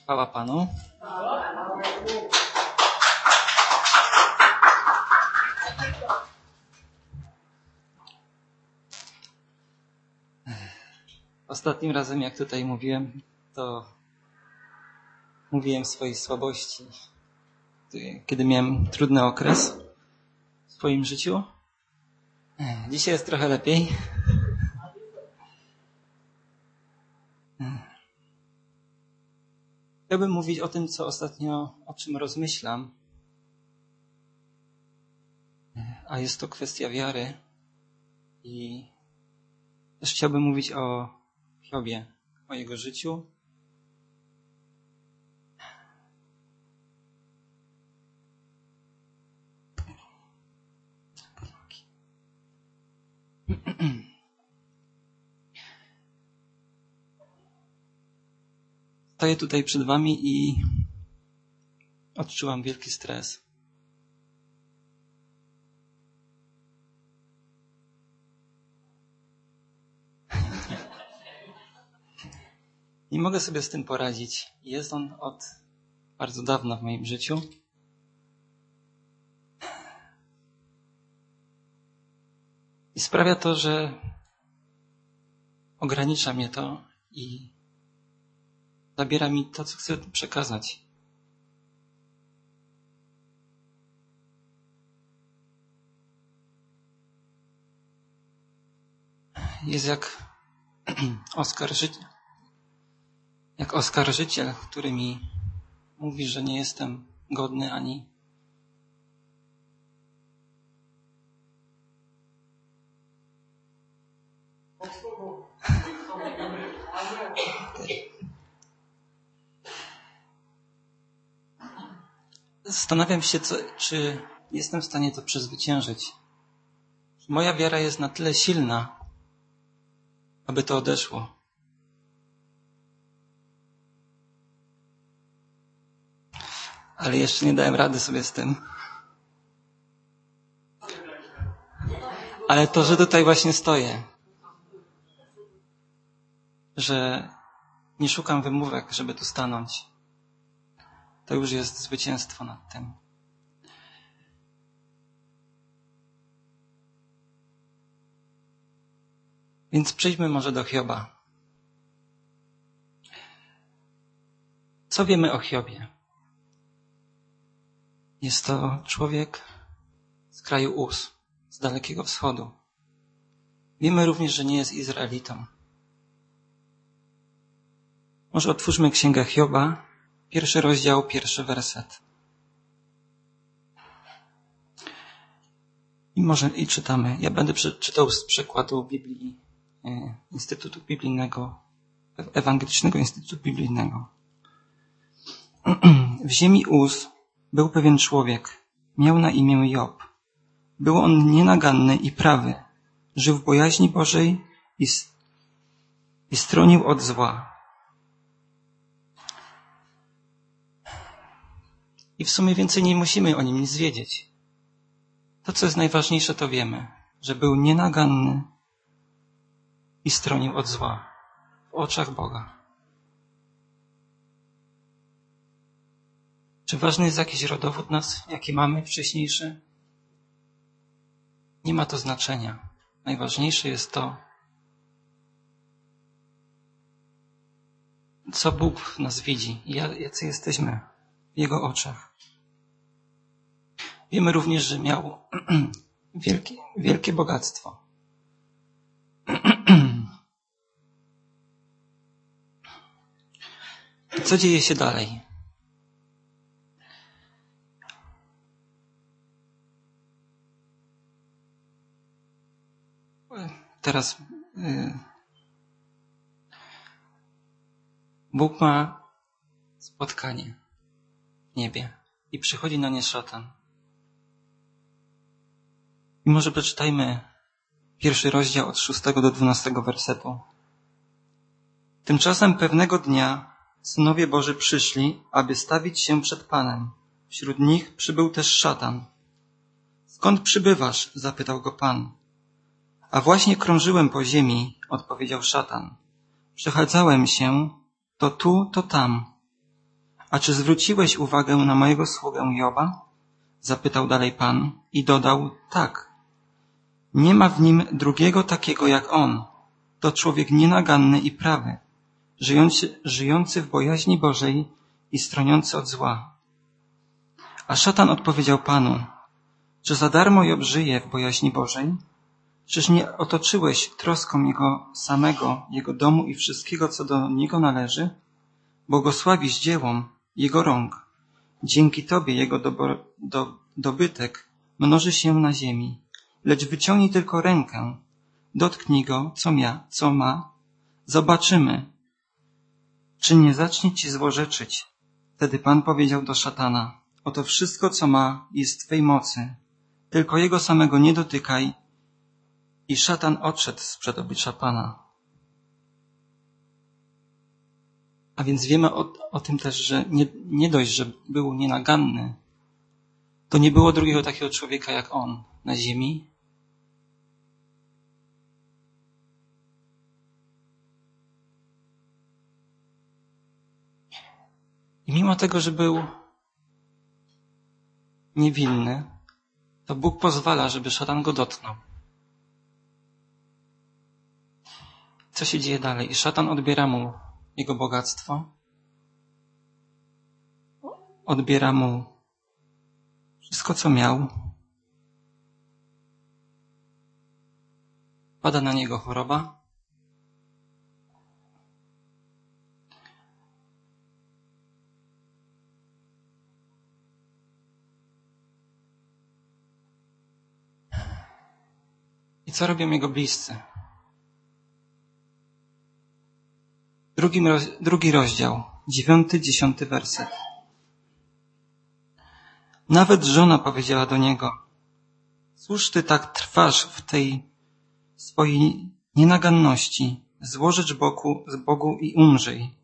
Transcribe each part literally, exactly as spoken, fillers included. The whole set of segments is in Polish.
Chwała Panu. Ostatnim razem, jak tutaj mówiłem, to mówiłem swojej słabości, kiedy miałem trudny okres w swoim życiu. Dzisiaj jest trochę lepiej. Chciałbym mówić o tym, co ostatnio, o czym rozmyślam, a jest to kwestia wiary i też chciałbym mówić o Hiobie, o jego życiu. Stoję tutaj przed wami i odczułam wielki stres. Nie mogę sobie z tym poradzić. Jest on od bardzo dawna w moim życiu. I sprawia to, że ogranicza mnie to i zabiera mi to, co chcę przekazać. Jest jak oskarżyciel, jak oskarżyciel, który mi mówi, że nie jestem godny ani Zastanawiam się, co, czy jestem w stanie to przezwyciężyć. Moja wiara jest na tyle silna, aby to odeszło. Ale jeszcze nie dałem rady sobie z tym. Ale to, że tutaj właśnie stoję, że nie szukam wymówek, żeby tu stanąć, to już jest zwycięstwo nad tym. Więc przejdźmy może do Hioba. Co wiemy o Hiobie? Jest to człowiek z kraju Uz, z Dalekiego Wschodu. Wiemy również, że nie jest Izraelitą. Może otwórzmy Księgę Hioba, pierwszy rozdział, pierwszy werset. I może i czytamy. Ja będę czytał z przekładu Biblii, Instytutu Biblijnego, Ewangelicznego Instytutu Biblijnego. W ziemi Uz był pewien człowiek, miał na imię Job. Był on nienaganny i prawy, żył w bojaźni Bożej i, i stronił od zła. I w sumie więcej nie musimy o nim nic wiedzieć. To, co jest najważniejsze, to wiemy, że był nienaganny i stronił od zła w oczach Boga. Czy ważny jest jakiś rodowód nas, jaki mamy wcześniejszy? Nie ma to znaczenia. Najważniejsze jest to, co Bóg w nas widzi i jacy jesteśmy w Jego oczach. Wiemy również, że miał wielkie, wielkie bogactwo. Co dzieje się dalej? Teraz yy, Bóg ma spotkanie w niebie i przychodzi na nie szatan. I może przeczytajmy pierwszy rozdział od szóstego do dwunastego wersetu. Tymczasem pewnego dnia synowie Boży przyszli, aby stawić się przed Panem. Wśród nich przybył też szatan. Skąd przybywasz? Zapytał go Pan. A właśnie krążyłem po ziemi, odpowiedział szatan. Przechadzałem się to tu, to tam. A czy zwróciłeś uwagę na mojego sługę Joba? Zapytał dalej Pan i dodał, tak. Nie ma w nim drugiego takiego jak on. To człowiek nienaganny i prawy, żyjący, żyjący w bojaźni Bożej i stroniący od zła. A szatan odpowiedział Panu, czy za darmo Job żyje w bojaźni Bożej? Czyż nie otoczyłeś troską jego samego, jego domu i wszystkiego, co do niego należy? Błogosławisz dziełom jego rąk. Dzięki Tobie jego dobro, do, dobytek mnoży się na ziemi. Lecz wyciągnij tylko rękę, dotknij go, co, mia, co ma. Zobaczymy, czy nie zacznie Ci złorzeczyć. Wtedy Pan powiedział do szatana, oto wszystko, co ma, jest w Twej mocy. Tylko jego samego nie dotykaj. I szatan odszedł sprzed oblicza Pana. A więc wiemy o, o tym też, że nie, nie dość, że był nienaganny, to nie było drugiego takiego człowieka jak on na ziemi. I mimo tego, że był niewinny, to Bóg pozwala, żeby szatan go dotknął. Co się dzieje dalej? I szatan odbiera mu jego bogactwo, odbiera mu wszystko, co miał. Pada na niego choroba. I co robią jego bliscy? Drugi, drugi rozdział, dziewiąty, dziesiąty werset. Nawet żona powiedziała do niego, cóż ty tak trwasz w tej swojej nienaganności, złożycz boku, z Bogu i umrzyj.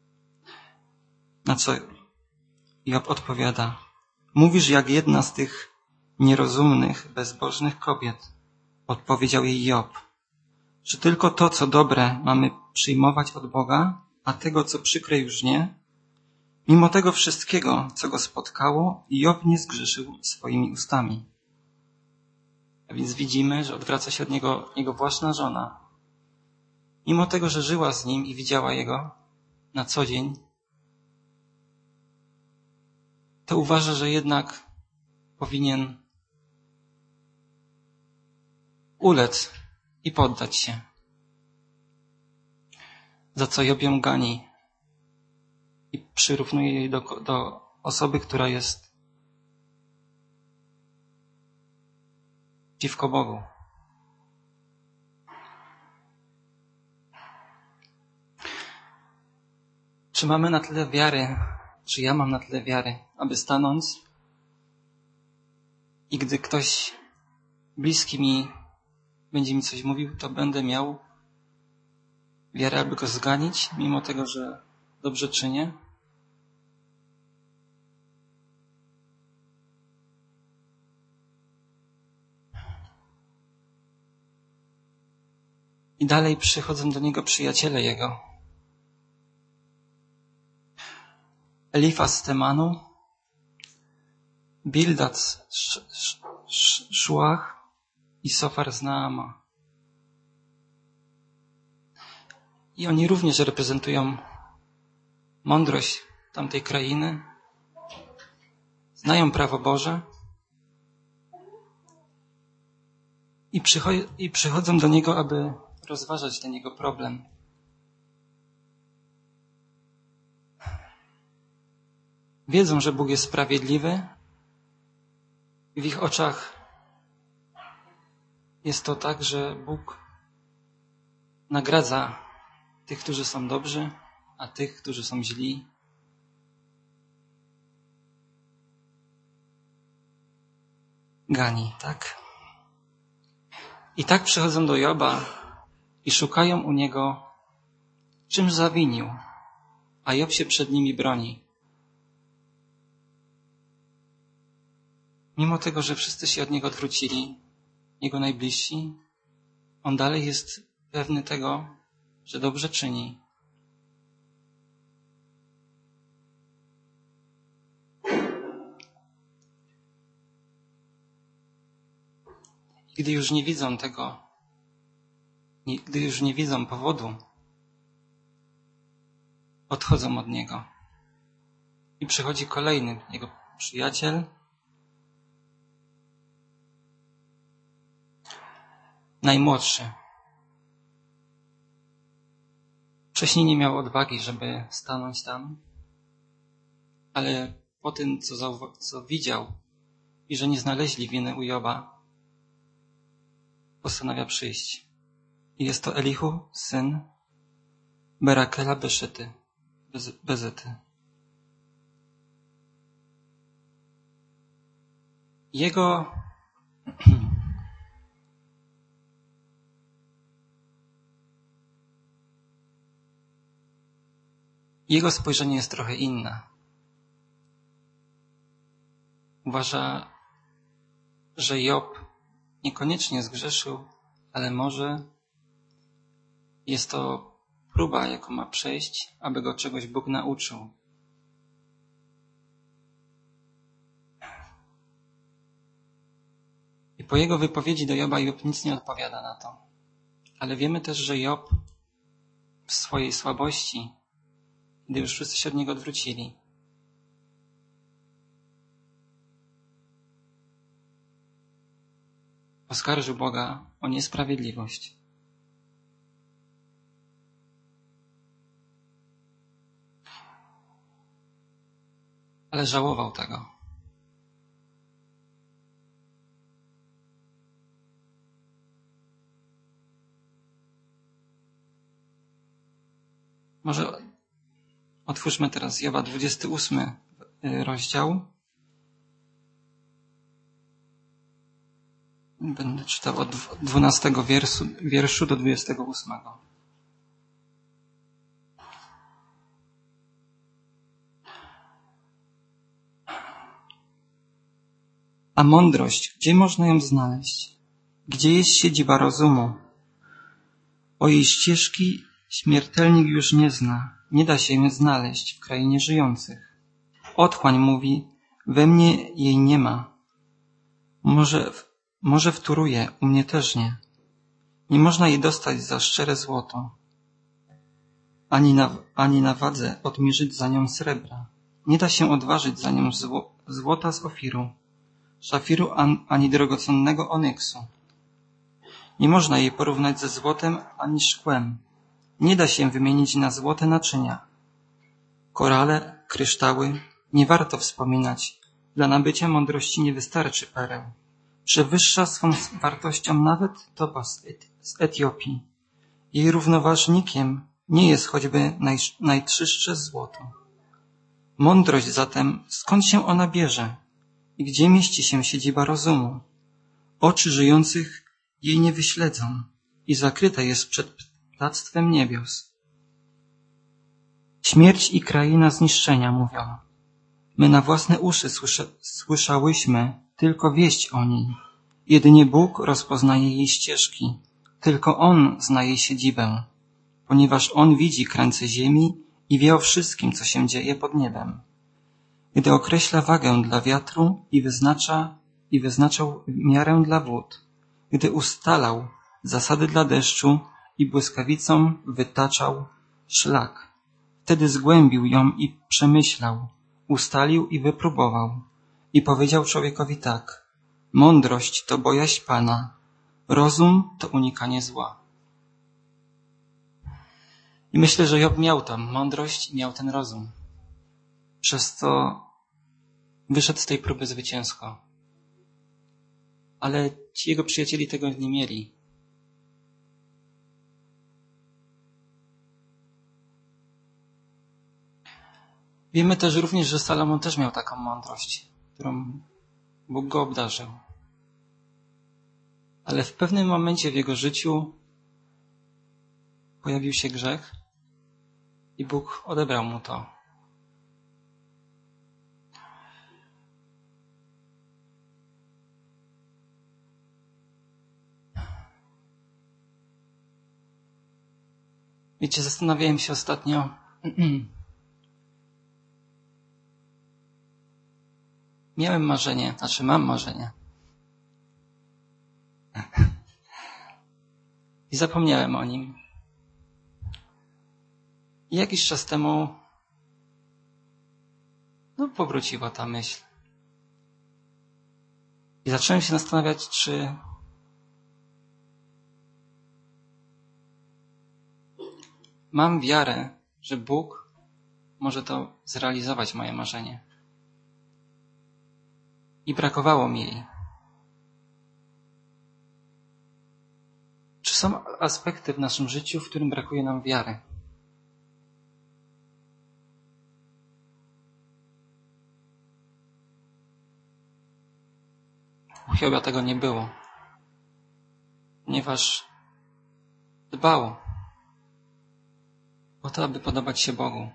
Na co Job odpowiada, mówisz jak jedna z tych nierozumnych, bezbożnych kobiet. Odpowiedział jej Job, czy tylko to, co dobre, mamy przyjmować od Boga, a tego, co przykre, już nie? Mimo tego wszystkiego, co go spotkało, Job nie zgrzeszył swoimi ustami. A więc widzimy, że odwraca się od niego jego własna żona. Mimo tego, że żyła z nim i widziała jego na co dzień, to uważa, że jednak powinien ulec i poddać się. Za co Job ją gani i przyrównuje jej do, do osoby, która jest przeciwko Bogu. Czy mamy na tyle wiary, czy ja mam na tyle wiary, aby stanąć i gdy ktoś bliski mi będzie mi coś mówił, to będę miał wiarę, aby go zganić, mimo tego, że dobrze czynię? I dalej przychodzą do niego przyjaciele jego. Elifaz z Temanu, Bildad z Szuach i Sofar z Naama. I oni również reprezentują mądrość tamtej krainy, znają prawo Boże i, przycho- i przychodzą do niego, aby rozważać ten jego problem. Wiedzą, że Bóg jest sprawiedliwy. W ich oczach jest to tak, że Bóg nagradza tych, którzy są dobrzy, a tych, którzy są źli, gani, tak? I tak przychodzą do Joba i szukają u niego, czym zawinił, a Job się przed nimi broni. Mimo tego, że wszyscy się od niego odwrócili, jego najbliżsi, on dalej jest pewny tego, że dobrze czyni. Gdy już nie widzą tego, gdy już nie widzą powodu, odchodzą od niego. I przychodzi kolejny jego przyjaciel, najmłodszy. Wcześniej nie miał odwagi, żeby stanąć tam, ale po tym, co, zauwa- co widział i że nie znaleźli winy u Joba, postanawia przyjść. I jest to Elihu, syn Berakela Beszyty, Bez- Bezyty. Jego Jego spojrzenie jest trochę inne. Uważa, że Job niekoniecznie zgrzeszył, ale może jest to próba, jaką ma przejść, aby go czegoś Bóg nauczył. I po jego wypowiedzi do Joba Job nic nie odpowiada na to. Ale wiemy też, że Job w swojej słabości, gdy już wszyscy się od niego odwrócili, oskarżył Boga o niesprawiedliwość. Ale żałował tego. Może otwórzmy teraz Joba dwudziesty ósmy rozdział. Będę czytał od dwunastego wierszu, wierszu do dwudziestego ósmego. A mądrość, gdzie można ją znaleźć? Gdzie jest siedziba rozumu? O jej ścieżki śmiertelnik już nie zna, nie da się jej znaleźć w krainie żyjących. Otchłań mówi, we mnie jej nie ma. Może, może wtóruje, u mnie też nie. Nie można jej dostać za szczere złoto, ani na, ani na wadze odmierzyć za nią srebra. Nie da się odważyć za nią zło, złota z Ofiru, szafiru an, ani drogocennego onyksu. Nie można jej porównać ze złotem ani szkłem. Nie da się wymienić na złote naczynia. Korale, kryształy, nie warto wspominać. Dla nabycia mądrości nie wystarczy pereł. Przewyższa swą wartością nawet topaz z Etiopii. Jej równoważnikiem nie jest choćby naj, najczystsze złoto. Mądrość zatem, skąd się ona bierze? I gdzie mieści się siedziba rozumu? Oczy żyjących jej nie wyśledzą i zakryte jest przed ptactwem niebios. Śmierć i kraina zniszczenia mówią. My na własne uszy słysza, słyszałyśmy tylko wieść o niej. Jedynie Bóg rozpoznaje jej ścieżki. Tylko On zna jej siedzibę, ponieważ On widzi krańce ziemi i wie o wszystkim, co się dzieje pod niebem. Gdy określa wagę dla wiatru i wyznacza i wyznaczał miarę dla wód, gdy ustalał zasady dla deszczu i błyskawicą wytaczał szlak, wtedy zgłębił ją i przemyślał, ustalił i wypróbował i powiedział człowiekowi tak: mądrość to bojaźń Pana, rozum to unikanie zła. I myślę, że Job miał tam mądrość i miał ten rozum. Przez co wyszedł z tej próby zwycięsko. Ale ci jego przyjaciele tego nie mieli. Wiemy też również, że Salomon też miał taką mądrość, którą Bóg go obdarzył. Ale w pewnym momencie w jego życiu pojawił się grzech i Bóg odebrał mu to. Wiecie, zastanawiałem się ostatnio, miałem marzenie, znaczy mam marzenie, I zapomniałem o nim. I jakiś czas temu no, powróciła ta myśl. I zacząłem się zastanawiać, czy mam wiarę, że Bóg może to zrealizować, moje marzenie. I brakowało mi jej. Czy są aspekty w naszym życiu, w którym brakuje nam wiary? U Hioba tego nie było, ponieważ dbał o to, aby podobać się Bogu.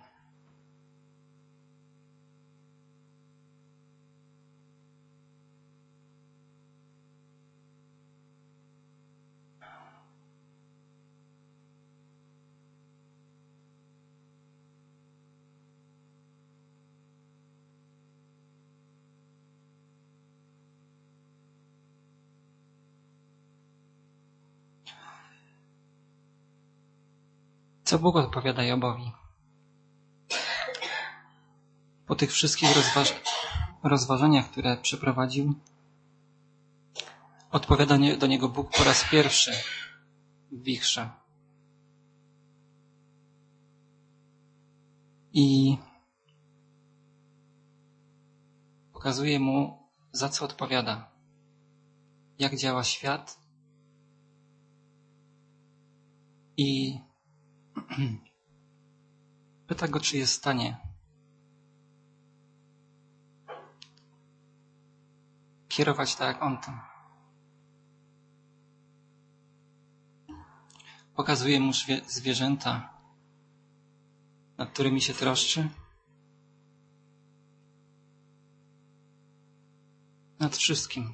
Co Bóg odpowiada Jobowi? Po tych wszystkich rozważ rozważaniach, które przeprowadził, odpowiada do niego Bóg po raz pierwszy w wichrze. I pokazuje mu, za co odpowiada, jak działa świat i pyta go, czy jest w stanie kierować tak, jak on tym. Pokazuje mu zwierzęta, nad którymi się troszczy. Nad wszystkim.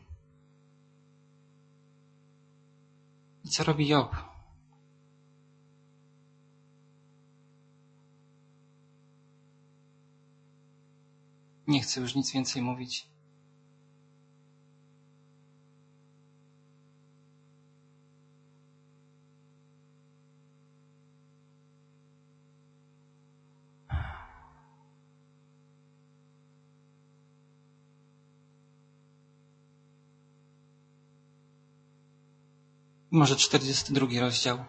I co robi Job? Nie chcę już nic więcej mówić. Może czterdziesty drugi rozdział.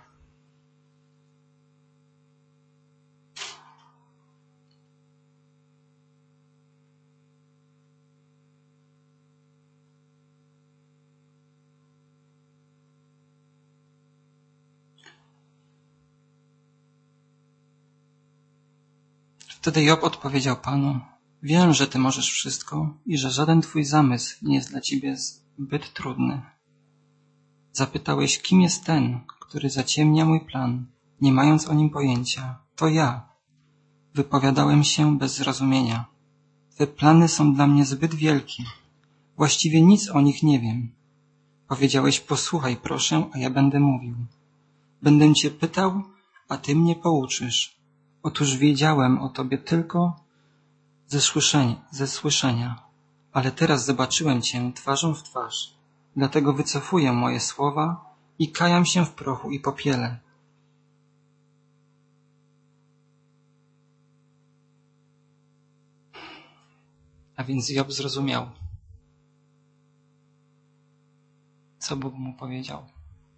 Wtedy Job odpowiedział Panu: wiem, że Ty możesz wszystko i że żaden Twój zamysł nie jest dla Ciebie zbyt trudny. Zapytałeś, kim jest ten, który zaciemnia mój plan, nie mając o nim pojęcia. To ja. Wypowiadałem się bez zrozumienia. Twe plany są dla mnie zbyt wielkie. Właściwie nic o nich nie wiem. Powiedziałeś, posłuchaj proszę, a ja będę mówił. Będę Cię pytał, a Ty mnie pouczysz. Otóż wiedziałem o Tobie tylko ze słyszenia, ze słyszenia, ale teraz zobaczyłem Cię twarzą w twarz. Dlatego wycofuję moje słowa i kajam się w prochu i popiele. A więc Job zrozumiał, co Bóg mu powiedział.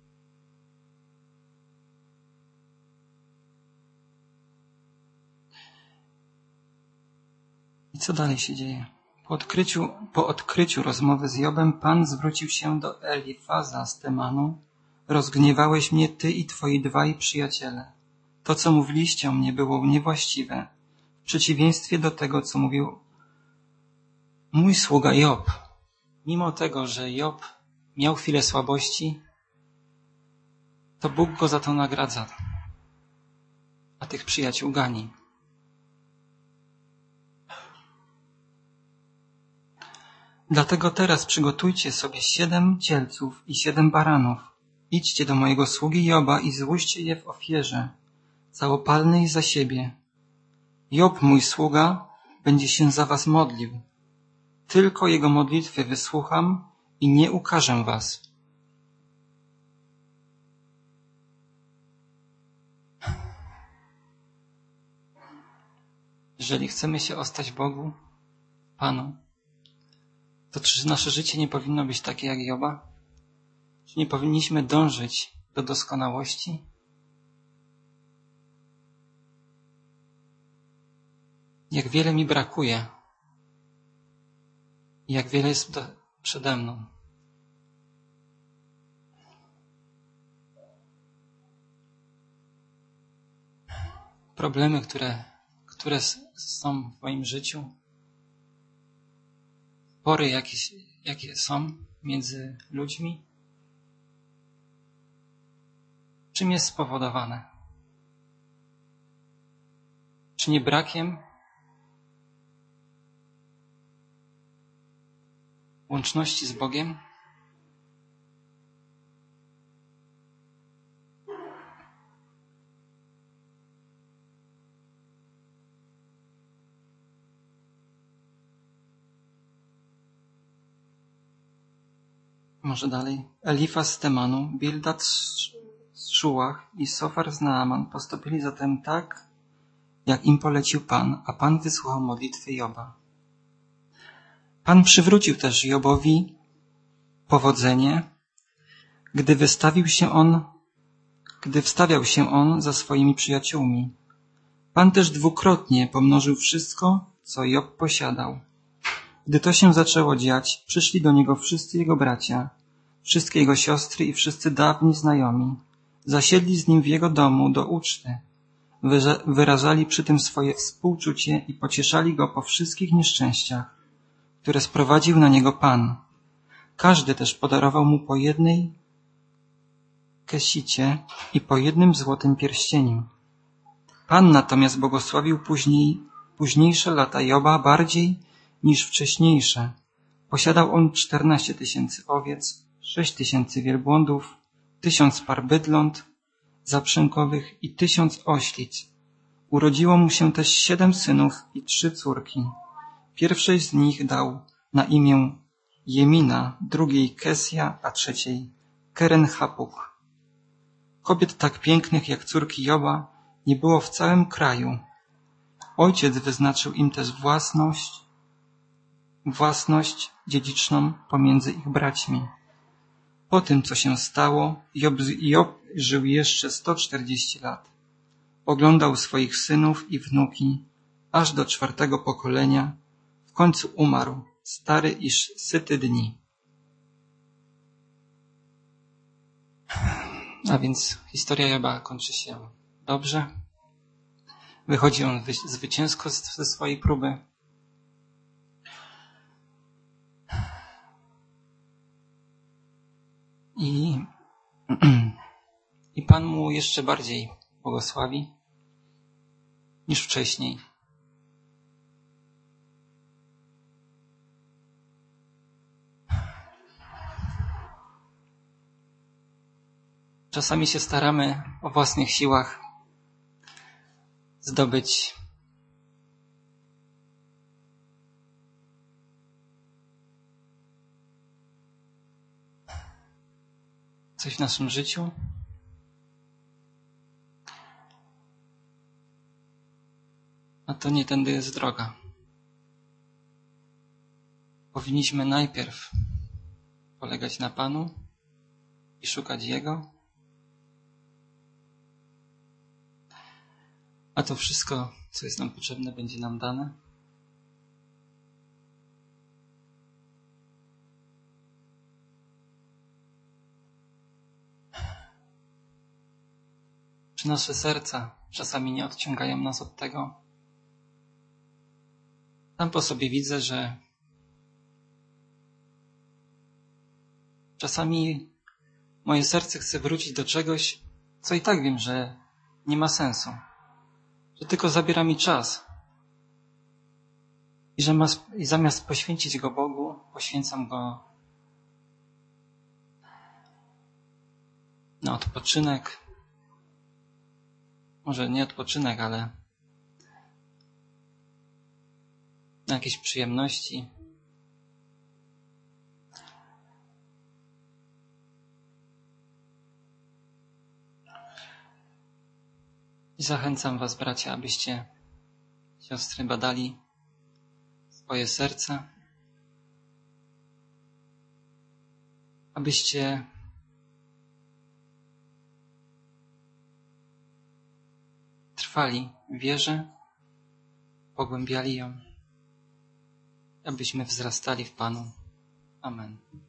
I co dalej się dzieje? Po odkryciu, po odkryciu rozmowy z Jobem Pan zwrócił się do Elifaza z Temanu. Rozgniewałeś mnie ty i twoi dwaj przyjaciele. To, co mówiliście o mnie, było niewłaściwe, w przeciwieństwie do tego, co mówił mój sługa Job. Mimo tego, że Job miał chwilę słabości, to Bóg go za to nagradza, a tych przyjaciół gani. Dlatego teraz przygotujcie sobie siedem cielców i siedem baranów. Idźcie do mojego sługi Joba i złóżcie je w ofierze, całopalnej za siebie. Job, mój sługa, będzie się za was modlił. Tylko jego modlitwy wysłucham i nie ukarzę was. Jeżeli chcemy się ostać Bogu, Panu, to czy nasze życie nie powinno być takie jak Joba? Czy nie powinniśmy dążyć do doskonałości? Jak wiele mi brakuje, jak wiele jest do, przede mną. Problemy, które, które są w moim życiu, spory, jakie, jakie są między ludźmi, czym jest spowodowane? Czy nie brakiem łączności z Bogiem? Może dalej. Elifaz z Temanu, Bildad z Szułach i Sofar z Naaman postąpili zatem tak, jak im polecił Pan, a Pan wysłuchał modlitwy Joba. Pan przywrócił też Jobowi powodzenie, gdy wystawił się on, gdy wstawiał się on za swoimi przyjaciółmi. Pan też dwukrotnie pomnożył wszystko, co Job posiadał. Gdy to się zaczęło dziać, przyszli do niego wszyscy jego bracia, wszystkie jego siostry i wszyscy dawni znajomi. Zasiedli z nim w jego domu do uczty. Wyrażali przy tym swoje współczucie i pocieszali go po wszystkich nieszczęściach, które sprowadził na niego Pan. Każdy też podarował mu po jednej kesicie i po jednym złotym pierścieniu. Pan natomiast błogosławił później, późniejsze lata Joba bardziej niż wcześniejsze. Posiadał on czternaście tysięcy owiec, sześć tysięcy wielbłądów, tysiąc par bydląt zaprzęgowych i tysiąc oślic. Urodziło mu się też siedem synów i trzy córki. Pierwszej z nich dał na imię Jemina, drugiej Kesja, a trzeciej Keren-Hapuk. Kobiet tak pięknych jak córki Joba nie było w całym kraju. Ojciec wyznaczył im też własność, własność dziedziczną pomiędzy ich braćmi. Po tym, co się stało, Job, Job żył jeszcze sto czterdzieści lat. Oglądał swoich synów i wnuki, aż do czwartego pokolenia. W końcu umarł, stary i syty dni. A więc historia Joba kończy się dobrze. Wychodzi on zwycięsko ze swojej próby. I, I Pan mu jeszcze bardziej błogosławi niż wcześniej. Czasami się staramy o własnych siłach zdobyć coś w naszym życiu. A to nie tędy jest droga. Powinniśmy najpierw polegać na Panu i szukać Jego. A to wszystko, co jest nam potrzebne, będzie nam dane. Czy nasze serca czasami nie odciągają nas od tego? Sam po sobie widzę, że czasami moje serce chce wrócić do czegoś, co i tak wiem, że nie ma sensu. Że tylko zabiera mi czas. I że ma, i zamiast poświęcić go Bogu, poświęcam go na odpoczynek. Może nie odpoczynek, ale na jakieś przyjemności. I zachęcam was, bracia, abyście siostry badali swoje serca, abyście trwali w wierze, pogłębiali ją, abyśmy wzrastali w Panu. Amen.